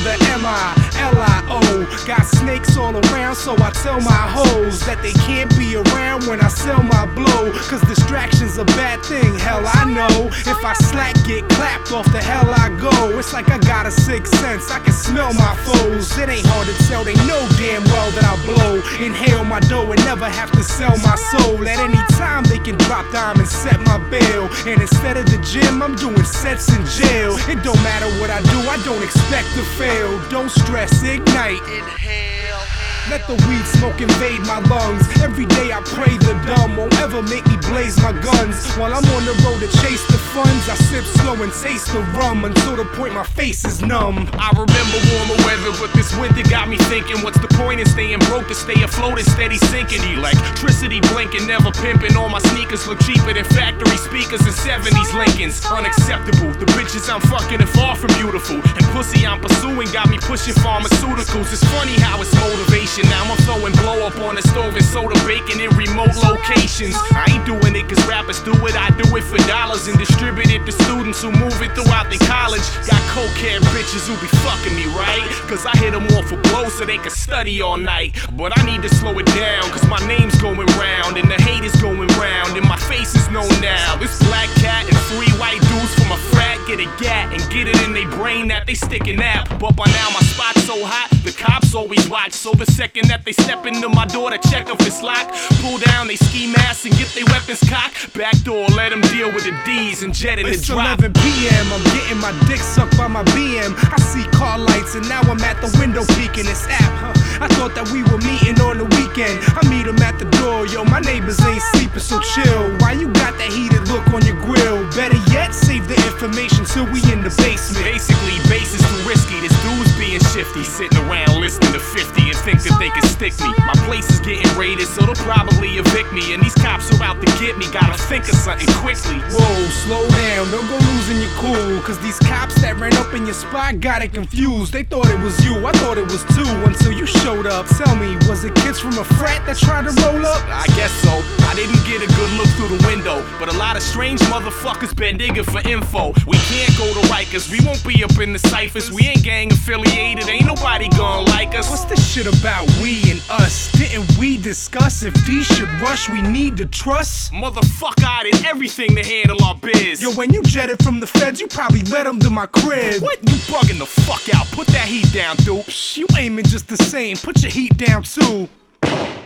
the M-I-L-I-O. Got snakes all around, so I tell my hoes that they can't be around when I sell my blow. Cause distraction's a bad thing, hell I know. If I slack, get clapped off, the hell I go. It's like I got a sixth sense, I can smell my foes. It ain't hard to tell, they know damn well that I blow. Inhale my dough and never have to sell my soul. At any time they can drop dime and set my bail. And instead of the gym, I'm doing sets in jail. It don't matter what I do, I don't expect to fail. Don't stress, ignite. Inhale. Let the weed smoke invade my lungs. Every day I pray the dumb won't ever make me blaze my guns. While I'm on the road to chase the funds, I sip slow and taste the rum until the point my face is numb. I remember warmer weather, but this winter got me thinking, what's the point in staying broke to stay afloat and steady sinking? Electricity blinking, never pimping. All my sneakers look cheaper than factory speakers and 70s Lincolns. Unacceptable, the bitches I'm fucking are far from beautiful. And pussy I'm pursuing got me pushing pharmaceuticals. It's funny how it's motivation. Now I'm throwing blow up on the stove and soda baking in remote locations. I ain't doing it cause rappers do it, I do it for dollars and distribute it to students who move it throughout their college. Got cokehead bitches who be fucking me, right? Cause I hit them off for blow so they can study all night. But I need to slow it down cause my name's going round and the hate is going round and my face is known now. This black cat and 3 white dudes from a frat get a gat and get it in their brain that they sticking out. But by now my spot's so hot, the cops always watch. So the second that they step into my door to check if it's locked, pull down they ski masks and get their weapons cocked. Back door, let them deal with the D's and jet in the drop. It's 11 p.m. I'm getting my dick sucked by my BM. I see car lights and now I'm at the window peeking. It's app, I thought that we were meeting on the weekend. I meet him at the door, yo, my neighbors ain't sleeping, so chill. Why you got that heated look on your grill? Better yet, save the information till we in the basement. Basically, base is too risky. This dude's being shifty, sitting around listening to 50 and think that they can stick me. My place is getting raided, so they'll probably evict me. And these cops are out to get me, gotta think of something quickly. Whoa, slow down, don't go losing your cool. Cause these cops that ran up in your spot got it confused. They thought it was you, I thought it was two until you showed up. Tell me, was it kids from a frat that tried to roll up? I guess so. I didn't get a good look through the window, but a lot of strange motherfuckers been digging for info. We can't go to Rikers, we won't be up in the ciphers. We ain't gang affiliated, ain't nobody gonna like us. What's this shit about we and us? Didn't we discuss if these should rush, we need to trust? Motherfucker, I did everything to handle our biz. Yo, when you jetted from the feds, you probably led them to my crib. What? You bugging the fuck out. Put that heat down, dude. You aiming just the same, put your heat down too.